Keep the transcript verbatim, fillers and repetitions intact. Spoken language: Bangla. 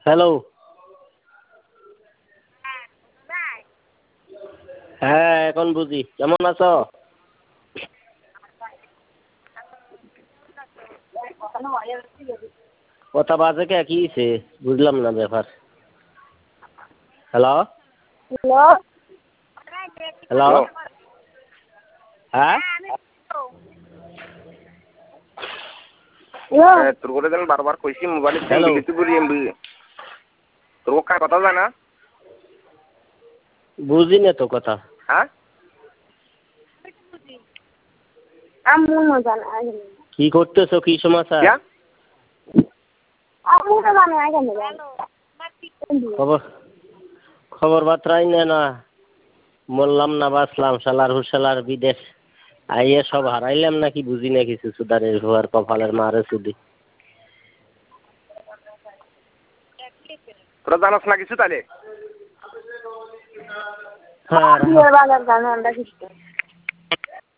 হ্যালো। হ্যাঁ এখন বুঝি। কেমন আছো? কথা বাজে কে, কি হইছে? বুঝলাম না ব্যাপার। Hello hello hello. হ্যাঁ হ্যালো তোর করে যেন বারবার কইছি মোবাইলে সিম হ্যালো। দিলি তুই বলি এমবি তোর কার কথা জানা? বুঝি না তো কথা। হ্যাঁ আম্মু না জানে আগে কি করতেছো, কি সমাচার? क्या আম্মু না জানে আগে খবর খবর বার্তাই নেই না। মরলাম না বাঁচলাম, শালার হুশালার বিদেশ আইয়ে সব হারাইলাম নাকি বুঝি না কিছু। সুদারের ঘর কপালের মারে সুদি। তোরা জানাস না কিছু তাহলে? হ্যাঁ বিয়ের বাজার জানে আমরা কিছু